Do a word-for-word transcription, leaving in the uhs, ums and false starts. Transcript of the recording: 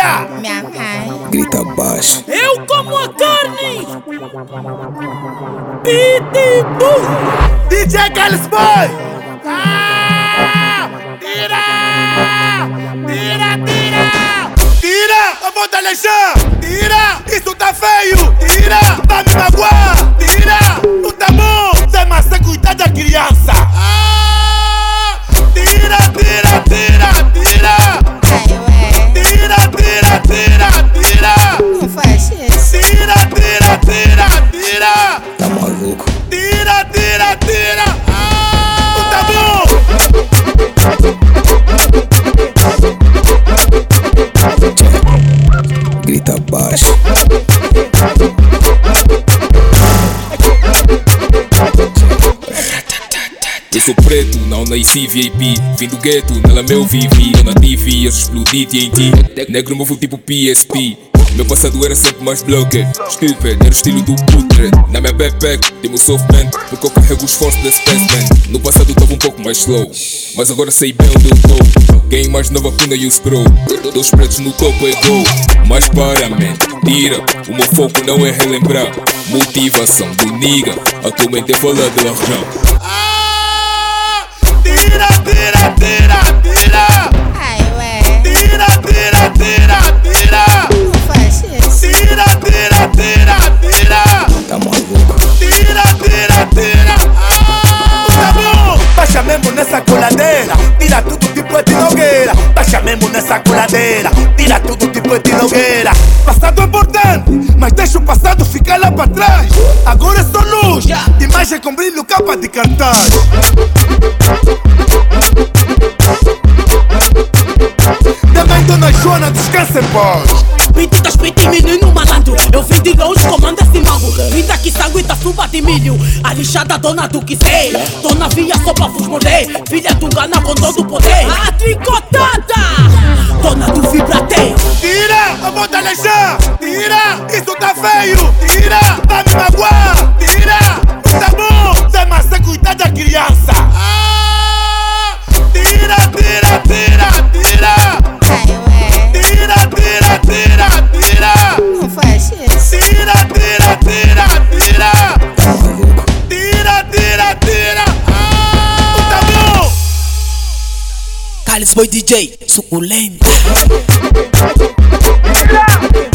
tira! Minha mãe. Grita baixo. Eu como a carne! Pitbull! D J Carlos Boy! Ah! Tira! Tira, tira! Tira! Eu vou te alejar! Tira! Isso tá feio! Tira! Vai me magoar! Tira! Não tá bom! Sem mais cuidar da criança! Ah! Tira, tira, tira, tira! Ai, ué. Tira, tira, tira, tira! Não faz isso. Tira, tira, tira, tira! Tá maluco? Tira, tira, tira! Ah! Não tá bom! Grita baixo. Eu sou preto, não nasci V I P. Vim do gueto, nela meu vivi. Eu na T V, eu explodi T N T. Negro novo tipo P S P. Meu passado era sempre mais blocker. Stupid, era o estilo do Putred. Na minha backpack, tem meu softman, porque eu carrego os forços desse specimen. No passado tava um pouco mais slow, mas agora sei bem onde eu tô. Quem mais nova puna e o scroll. Dois pretos no topo é gol. Mas para, man, tira. O meu foco não é relembrar. Motivação do nigga, atualmente é falar de l'argent. Ah! Tira, tira, tira, tira! Ai, ué. Tira, tira, tira, tira! Não faz isso. Tira, tira, tira, tira! Tá maluco? Tira, tira, tira! Ah! Tá bom! Baixa mesmo nessa coladeira, tira tudo tipo de Nogueira. Baixa mesmo nessa coladeira, tira tudo tipo de Nogueira. Passado é importante, mas deixa o passado ficar lá pra trás. Agora é só luz, imagem com brilho, capa de cartaz. Também Dona Joana, descansa em paz. Pinto das pintas, menino malandro. Eu vim de longe, comanda esse mambo. Vim daqui sangue da suba de milho. A lixada dona do que sei. Tô na via só pra vos morder. Filha do Gana com todo o poder. A tricotada, dona do vibrateio. Tira, eu vou te alejar. Tira, isso tá feio. Tira, vai me magoar. Tira, não tá bom. Sem mais cuidar da criança. Ah! Tira, tira, tira, tira! Ai, ué. Tira, tira, tira, tira! Não faz isso. Tira, tira, tira, tira! Tá maluco? Tira, tira, tira! Ah! Não tá bom! Carlos Boy D J, suculento. Tira!